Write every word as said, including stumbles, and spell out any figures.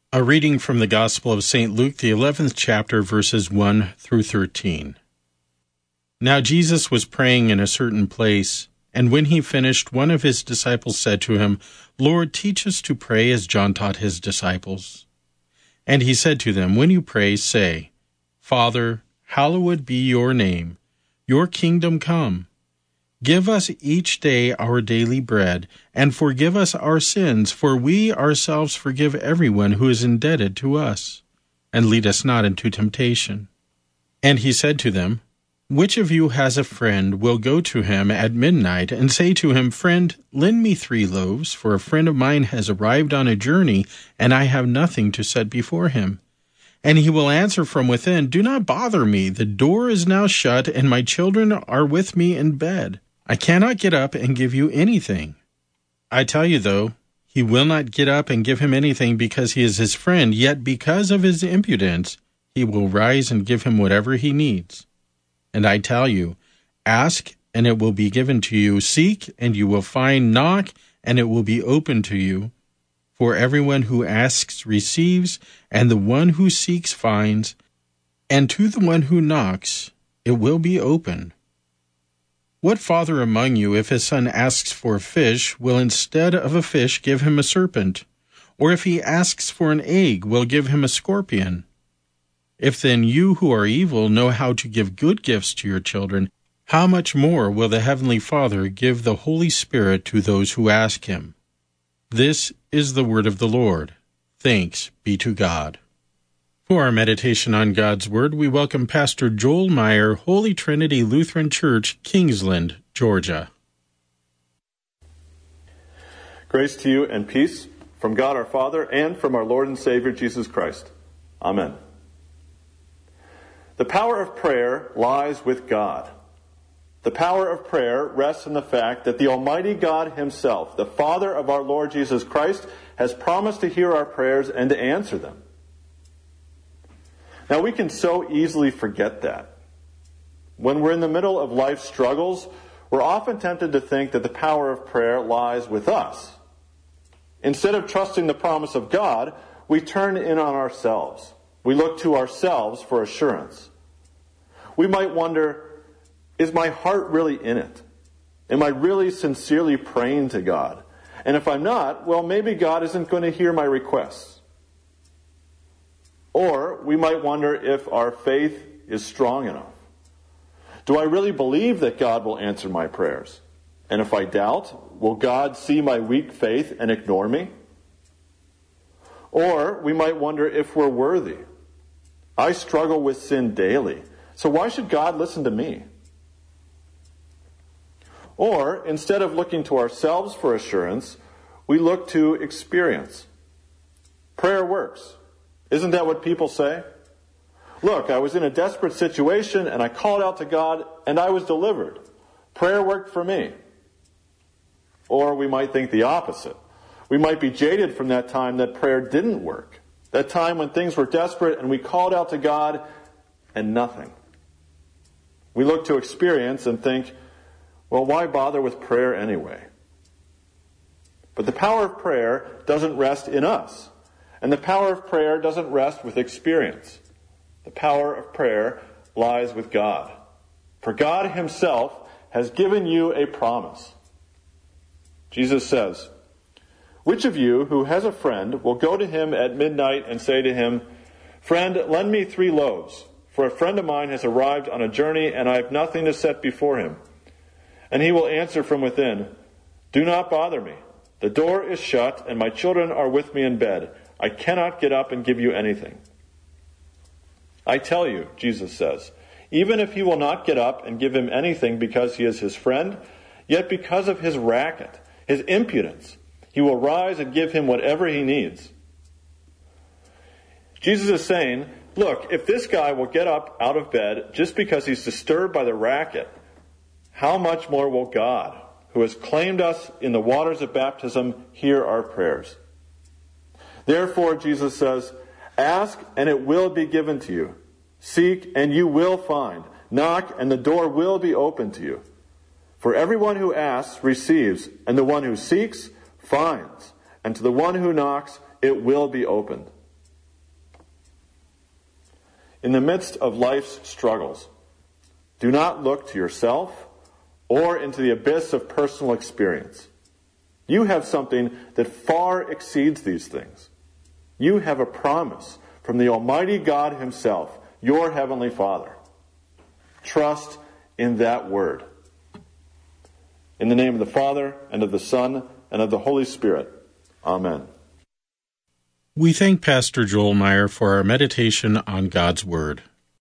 A reading from the Gospel of Saint Luke, the eleventh chapter, verses one through thirteen. Now Jesus was praying in a certain place, and when he finished, one of his disciples said to him, Lord, teach us to pray as John taught his disciples. And he said to them, When you pray, say, Father, hallowed be your name. Your kingdom come. Give us each day our daily bread, and forgive us our sins, for we ourselves forgive everyone who is indebted to us. And lead us not into temptation. And he said to them, Which of you has a friend will go to him at midnight and say to him, Friend, lend me three loaves, for a friend of mine has arrived on a journey, and I have nothing to set before him. And he will answer from within, Do not bother me, the door is now shut, and my children are with me in bed. I cannot get up and give you anything. I tell you, though, he will not get up and give him anything because he is his friend, yet because of his impudence, he will rise and give him whatever he needs. And I tell you, ask, and it will be given to you. Seek, and you will find. Knock, and it will be opened to you. For everyone who asks receives, and the one who seeks finds, and to the one who knocks it will be opened. What father among you, if his son asks for a fish, will instead of a fish give him a serpent? Or if he asks for an egg, will give him a scorpion? If then you who are evil know how to give good gifts to your children, how much more will the Heavenly Father give the Holy Spirit to those who ask him? This is the word of the Lord. Thanks be to God. For our meditation on God's Word, we welcome Pastor Joel Meyer, Holy Trinity Lutheran Church, Kingsland, Georgia. Grace to you and peace from God our Father and from our Lord and Savior Jesus Christ. Amen. The power of prayer lies with God. The power of prayer rests in the fact that the Almighty God Himself, the Father of our Lord Jesus Christ, has promised to hear our prayers and to answer them. Now, we can so easily forget that. When we're in the middle of life's struggles, we're often tempted to think that the power of prayer lies with us. Instead of trusting the promise of God, we turn in on ourselves. We look to ourselves for assurance. We might wonder, is my heart really in it? Am I really sincerely praying to God? And if I'm not, well, maybe God isn't going to hear my requests. Or we might wonder if our faith is strong enough. Do I really believe that God will answer my prayers? And if I doubt, will God see my weak faith and ignore me? Or we might wonder if we're worthy. I struggle with sin daily, so why should God listen to me? Or, instead of looking to ourselves for assurance, we look to experience. Prayer works. Isn't that what people say? Look, I was in a desperate situation and I called out to God and I was delivered. Prayer worked for me. Or we might think the opposite. We might be jaded from that time that prayer didn't work. That time when things were desperate and we called out to God and nothing. We look to experience and think, well, why bother with prayer anyway? But the power of prayer doesn't rest in us. And the power of prayer doesn't rest with experience. The power of prayer lies with God. For God Himself has given you a promise. Jesus says, Which of you who has a friend will go to him at midnight and say to him, Friend, lend me three loaves, for a friend of mine has arrived on a journey and I have nothing to set before him. And he will answer from within, Do not bother me. The door is shut and my children are with me in bed. I cannot get up and give you anything. I tell you, Jesus says, even if he will not get up and give him anything because he is his friend, yet because of his racket, his impudence, he will rise and give him whatever he needs. Jesus is saying, look, if this guy will get up out of bed just because he's disturbed by the racket, how much more will God, who has claimed us in the waters of baptism, hear our prayers? Therefore, Jesus says, ask and it will be given to you. Seek and you will find. Knock and the door will be opened to you. For everyone who asks receives, and the one who seeks finds, and to the one who knocks it will be opened. in the midst of life's struggles. Do not look to yourself or into the abyss of personal experience. You have something that far exceeds these things. You have a promise from the Almighty God Himself, your Heavenly Father. Trust in that word. In the name of the Father, and of the Son, and of the Holy Spirit. Amen. We thank Pastor Joel Meyer for our meditation on God's Word.